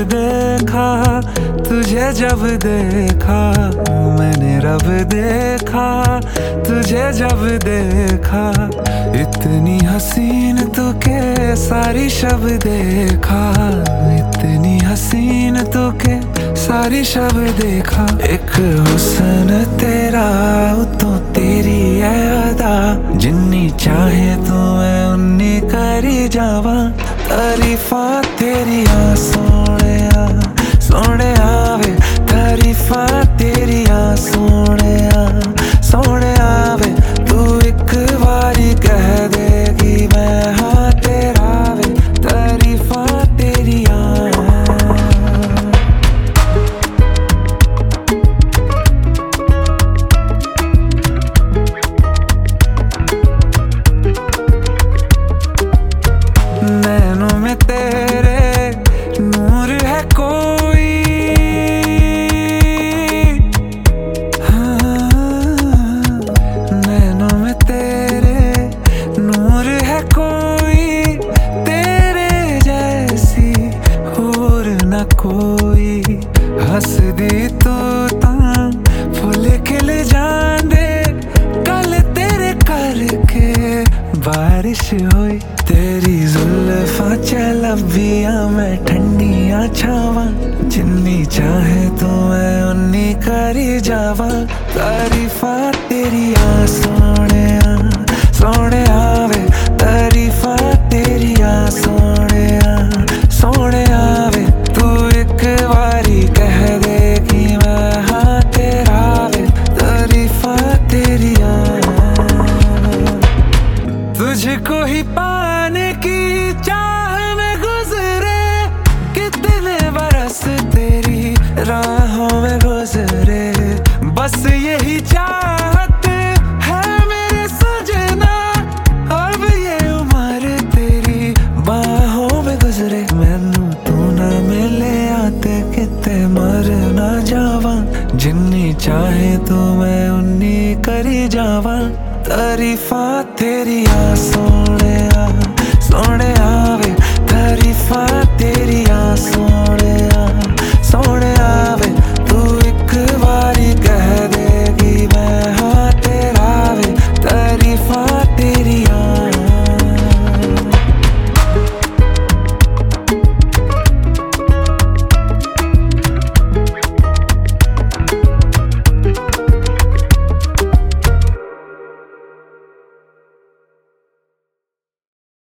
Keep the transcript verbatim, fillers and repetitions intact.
देखा तुझे जब देखा, मैंने रब देखा तुझे जब देखा। इतनी हसीन तू के सारी शब देखा, इतनी हसीन तू के सारी शब देखा। एक हुस्न तेरा उतो तेरी है अदा, जिन्नी चाहे तू मैं उन्नी करी जावा। तारीफा तेरिया सोहणिया सोहणिया वे, तारीफा तेरिया सोहणिया सोहणिया वे। तू एक बारी कह देगी मैं हाँ तेरा वे, तारीफा तेरिया। नैनों में तेरे नूर है कोई, हाँ, नैनों में तेरे नूर है कोई, तेरे जैसी और न कोई। हंस दी तू तां फुल खिल जांदे, कल तेरे करके बारिश हुई। तेरी जुल्फां चलबियां मैं ठंडियां छावां, जिन्नी चाहे तू मैं उन्नी करी जावा। तारीफा तेरिया सोहणिया सोहणिया वे, तारीफा तेरिया सोहणिया सोहणिया वे। तू एक बारी कह देगी मैं हाँ तेरा वे, तारीफा तेरिया। तुझको ही पाने की चाह में गुजरे, कितने बरस तेरी राहों में गुजरे। बस यही चाहते है मेरे सजना, अब ये उम्र तेरी बाहों में गुजरे। मैनू तू ना मिले आते किते मर ना जावा, जिन्नी चाहे तू मैं उन्नी करी जावा। तारीफा तेरिया सोहणिया सोहणिया वे, तारीफा तेरिया सोहणिया।